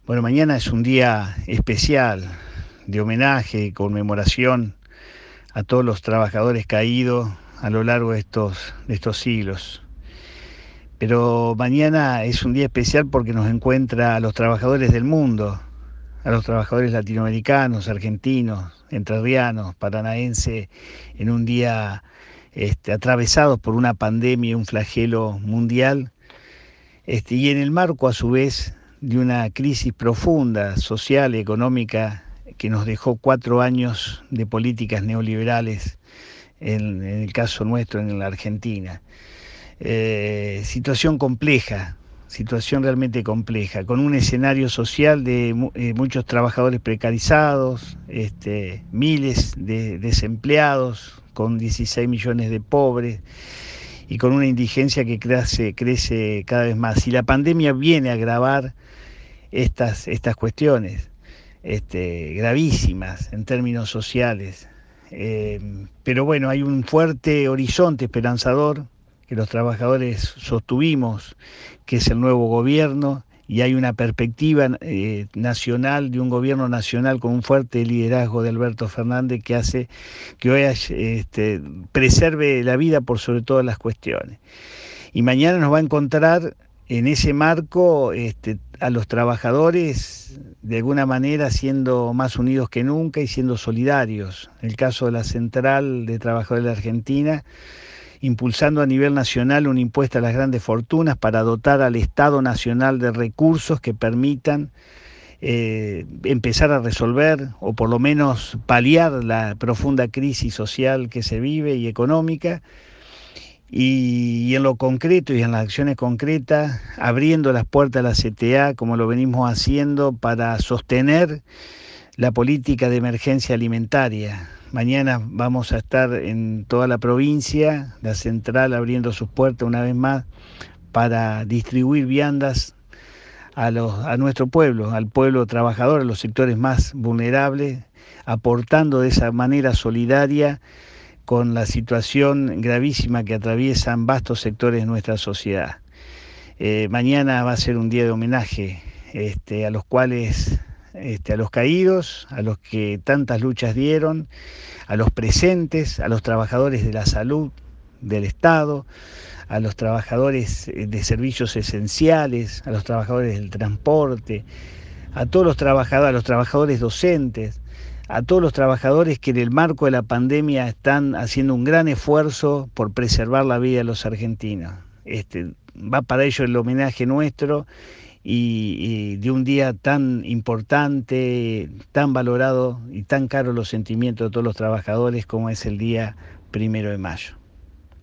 Bueno, mañana es un día especial de homenaje, conmemoración a todos los trabajadores caídos a lo largo de estos siglos. Pero mañana es un día especial porque nos encuentra a los trabajadores del mundo, a los trabajadores latinoamericanos, argentinos, entrerrianos, paranaenses, en un día atravesados por una pandemia y un flagelo mundial, y en el marco a su vez de una crisis profunda, social y económica, que nos dejó 4 años de políticas neoliberales, en el caso nuestro en la Argentina. Situación compleja, situación realmente compleja, con un escenario social de muchos trabajadores precarizados, miles de desempleados, con 16 millones de pobres y con una indigencia que crece cada vez más. Y la pandemia viene a agravar estas cuestiones gravísimas en términos sociales. Pero bueno, hay un fuerte horizonte esperanzador que los trabajadores sostuvimos, que es el nuevo gobierno, y hay una perspectiva nacional, de un gobierno nacional con un fuerte liderazgo de Alberto Fernández, que hace que hoy preserve la vida por sobre todas las cuestiones. Y mañana nos va a encontrar en ese marco a los trabajadores de alguna manera siendo más unidos que nunca y siendo solidarios. El caso de la Central de Trabajadores de la Argentina, impulsando a nivel nacional un impuesto a las grandes fortunas para dotar al Estado Nacional de recursos que permitan empezar a resolver o por lo menos paliar la profunda crisis social que se vive y económica. Y en lo concreto y en las acciones concretas, abriendo las puertas a la CTA, como lo venimos haciendo, para sostener la política de emergencia alimentaria. Mañana vamos a estar en toda la provincia, la Central abriendo sus puertas una vez más para distribuir viandas a nuestro pueblo, al pueblo trabajador, a los sectores más vulnerables, aportando de esa manera solidaria con la situación gravísima que atraviesan vastos sectores de nuestra sociedad. Mañana va a ser un día de homenaje a los cuales, a los caídos, a los que tantas luchas dieron, a los presentes, a los trabajadores de la salud, del Estado, a los trabajadores de servicios esenciales, a los trabajadores del transporte, a todos a los trabajadores docentes, a todos los trabajadores que en el marco de la pandemia están haciendo un gran esfuerzo por preservar la vida de los argentinos. Va para ello el homenaje nuestro y de un día tan importante, tan valorado y tan caro los sentimientos de todos los trabajadores como es el día 1 de mayo.